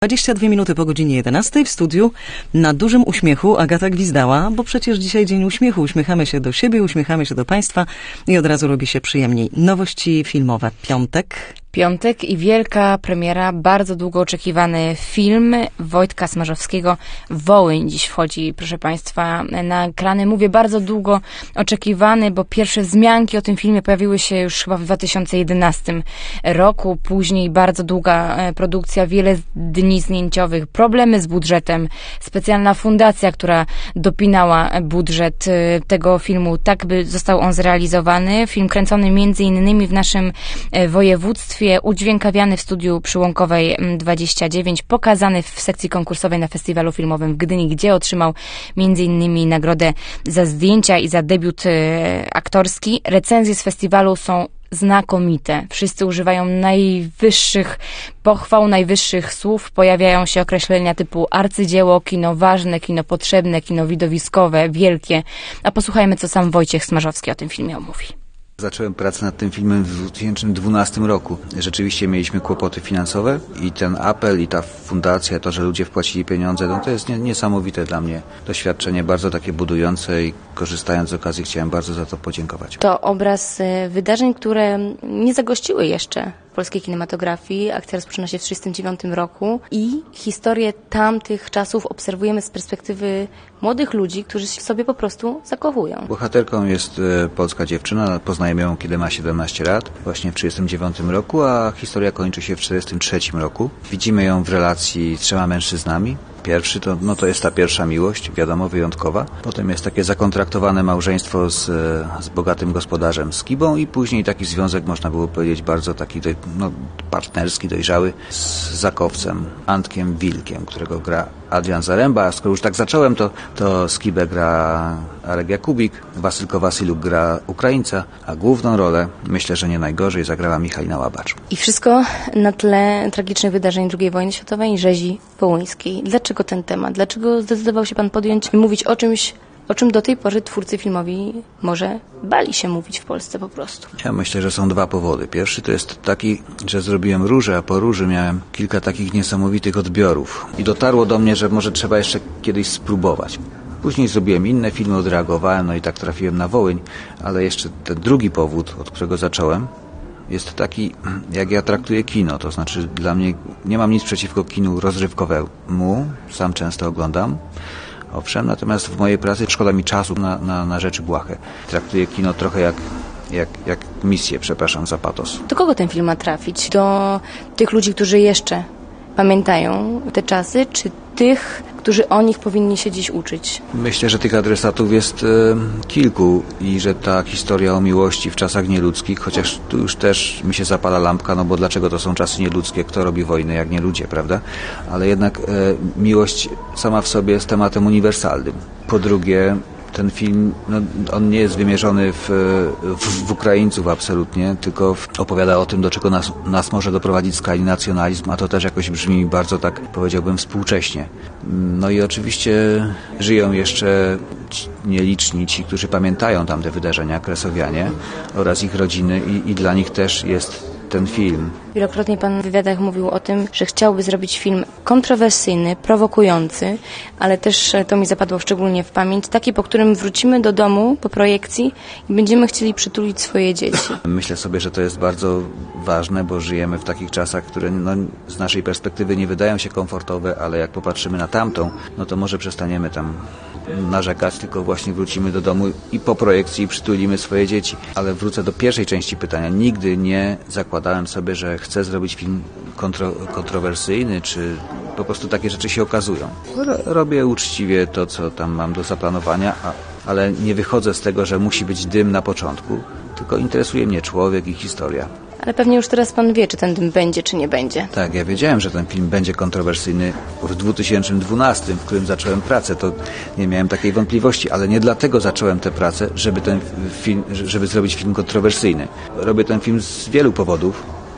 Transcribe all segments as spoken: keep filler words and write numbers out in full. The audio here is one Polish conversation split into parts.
dwadzieścia dwie minuty po godzinie jedenastej w studiu na dużym uśmiechu Agata Gwizdała, bo przecież dzisiaj dzień uśmiechu. Uśmiechamy się do siebie, uśmiechamy się do Państwa i od razu robi się przyjemniej. Nowości filmowe. Piątek. Piątek i wielka premiera, bardzo długo oczekiwany film Wojtka Smarzowskiego. Wołyń dziś wchodzi, proszę Państwa, na ekrany. Mówię bardzo długo oczekiwany, bo pierwsze wzmianki o tym filmie pojawiły się już chyba w dwa tysiące jedenastym roku. Później bardzo długa produkcja, wiele dni zdjęciowych, problemy z budżetem, specjalna fundacja, która dopinała budżet tego filmu, tak by został on zrealizowany. Film kręcony między innymi w naszym województwie, udźwiękawiany w studiu przy Łąkowej dwadzieścia dziewięć, pokazany w sekcji konkursowej na festiwalu filmowym w Gdyni, gdzie otrzymał między innymi nagrodę za zdjęcia i za debiut aktorski. Recenzje z festiwalu są znakomite. Wszyscy używają najwyższych pochwał, najwyższych słów. Pojawiają się określenia typu arcydzieło, kino ważne, kino potrzebne, kino widowiskowe, wielkie. A posłuchajmy, co sam Wojciech Smarzowski o tym filmie mówi. Zacząłem pracę nad tym filmem w dwa tysiące dwunastym roku. Rzeczywiście mieliśmy kłopoty finansowe i ten apel i ta fundacja, to, że ludzie wpłacili pieniądze, no to jest niesamowite dla mnie doświadczenie, bardzo takie budujące i korzystając z okazji chciałem bardzo za to podziękować. To obraz wydarzeń, które nie zagościły jeszcze w polskiej kinematografii. Akcja rozpoczyna się w tysiąc dziewięćset trzydziestym dziewiątym roku i historię tamtych czasów obserwujemy z perspektywy młodych ludzi, którzy się w sobie po prostu zakochują. Bohaterką jest polska dziewczyna, poznajemy ją, kiedy ma siedemnaście lat, właśnie w tysiąc dziewięćset trzydziestym dziewiątym roku, a historia kończy się w tysiąc dziewięćset czterdziestym trzecim roku. Widzimy ją w relacji z trzema mężczyznami. Pierwszy to, no to jest ta pierwsza miłość, wiadomo, wyjątkowa. Potem jest takie zakontraktowane małżeństwo z, z bogatym gospodarzem Skibą i później taki związek, można było powiedzieć, bardzo taki doj, no, partnerski, dojrzały z Zakowcem, Antkiem Wilkiem, którego gra Adrian Zaremba. A skoro już tak zacząłem, to, to Skibę gra Arek Jakubik, Wasylko Wasyluk gra Ukraińca, a główną rolę, myślę, że nie najgorzej, zagrała Michalina Łabacz. I wszystko na tle tragicznych wydarzeń drugiej wojny światowej i rzezi wołyńskiej. Dlaczego ten temat? Dlaczego zdecydował się Pan podjąć i mówić o czymś, o czym do tej pory twórcy filmowi może bali się mówić w Polsce po prostu? Ja myślę, że są dwa powody. Pierwszy to jest taki, że zrobiłem Różę, a po Róży miałem kilka takich niesamowitych odbiorów. I dotarło do mnie, że może trzeba jeszcze kiedyś spróbować. Później zrobiłem inne filmy, odreagowałem, no i tak trafiłem na Wołyń, ale jeszcze ten drugi powód, od którego zacząłem, jest taki, jak ja traktuję kino. To znaczy dla mnie nie mam nic przeciwko kinu rozrywkowemu, sam często oglądam. Owszem, natomiast w mojej pracy szkoda mi czasu na, na, na rzeczy błahe. Traktuję kino trochę jak, jak, jak misję, przepraszam za patos. Do kogo ten film ma trafić? Do tych ludzi, którzy jeszcze pamiętają te czasy, czy tych, którzy o nich powinni się dziś uczyć? Myślę, że tych adresatów jest e, kilku i że ta historia o miłości w czasach nieludzkich, chociaż tu już też mi się zapala lampka, no bo dlaczego to są czasy nieludzkie? Kto robi wojnę, jak nie ludzie, prawda? Ale jednak e, miłość sama w sobie jest tematem uniwersalnym. Po drugie, ten film, no, on nie jest wymierzony w, w, w Ukraińców absolutnie, tylko w, opowiada o tym, do czego nas, nas może doprowadzić skrajny nacjonalizm, a to też jakoś brzmi bardzo, tak powiedziałbym, współcześnie. No i oczywiście żyją jeszcze ci nieliczni, ci, którzy pamiętają tamte wydarzenia, kresowianie oraz ich rodziny i, i dla nich też jest ten film. Wielokrotnie Pan w wywiadach mówił o tym, że chciałby zrobić film kontrowersyjny, prowokujący, ale też to mi zapadło szczególnie w pamięć, taki, po którym wrócimy do domu po projekcji i będziemy chcieli przytulić swoje dzieci. Myślę sobie, że to jest bardzo ważne, bo żyjemy w takich czasach, które no, z naszej perspektywy nie wydają się komfortowe, ale jak popatrzymy na tamtą, no to może przestaniemy tam narzekać, tylko właśnie wrócimy do domu i po projekcji przytulimy swoje dzieci. Ale wrócę do pierwszej części pytania. Nigdy nie zakładałem sobie, że chcę zrobić film kontro, kontrowersyjny, czy po prostu takie rzeczy się okazują. Robię uczciwie to, co tam mam do zaplanowania, a, ale nie wychodzę z tego, że musi być dym na początku, tylko interesuje mnie człowiek i historia. Ale pewnie już teraz Pan wie, czy ten dym będzie, czy nie będzie. Tak, ja wiedziałem, że ten film będzie kontrowersyjny w dwa tysiące dwunastym, w którym zacząłem pracę. To nie miałem takiej wątpliwości, ale nie dlatego zacząłem tę pracę, żeby ten film, żeby zrobić film kontrowersyjny. Robię ten film z wielu powodów.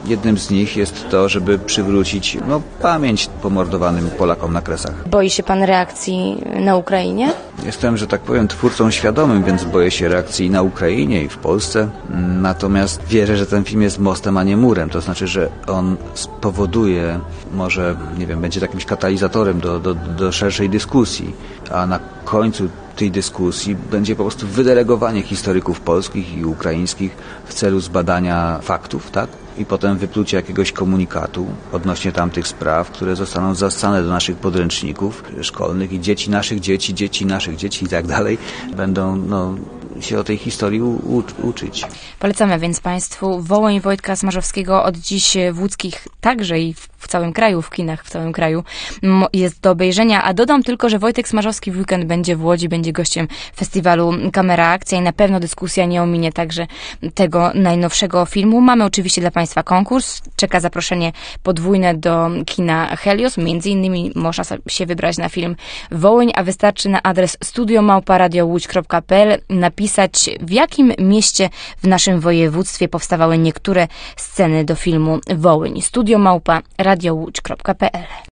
Jednym z nich jest to, żeby przywrócić no, pamięć pomordowanym Polakom na Kresach. Boi się pan reakcji na Ukrainie? Jestem, że tak powiem, twórcą świadomym, więc boję się reakcji na Ukrainie i w Polsce. Natomiast wierzę, że ten film jest mostem, a nie murem. To znaczy, że on spowoduje, może, nie wiem, będzie jakimś katalizatorem do, do, do szerszej dyskusji, a na końcu tej dyskusji będzie po prostu wydelegowanie historyków polskich i ukraińskich w celu zbadania faktów, tak? I potem wyplucie jakiegoś komunikatu odnośnie tamtych spraw, które zostaną zassane do naszych podręczników szkolnych i dzieci naszych dzieci, dzieci naszych dzieci i tak dalej będą no, się o tej historii u, uczyć. Polecamy więc Państwu Wołyń Wojtka Smarzowskiego, od dziś w łódzkich także i w całym kraju, w kinach w całym kraju jest do obejrzenia, a dodam tylko, że Wojtek Smarzowski w weekend będzie w Łodzi, będzie gościem festiwalu Kamera Akcja i na pewno dyskusja nie ominie także tego najnowszego filmu. Mamy oczywiście dla Państwa konkurs, czeka zaproszenie podwójne do kina Helios, między innymi można się wybrać na film Wołyń, a wystarczy na adres studio małpa radio łódź kropka p l napisać, w jakim mieście w naszym województwie powstawały niektóre sceny do filmu Wołyń. studio małpa radio łódź kropka p l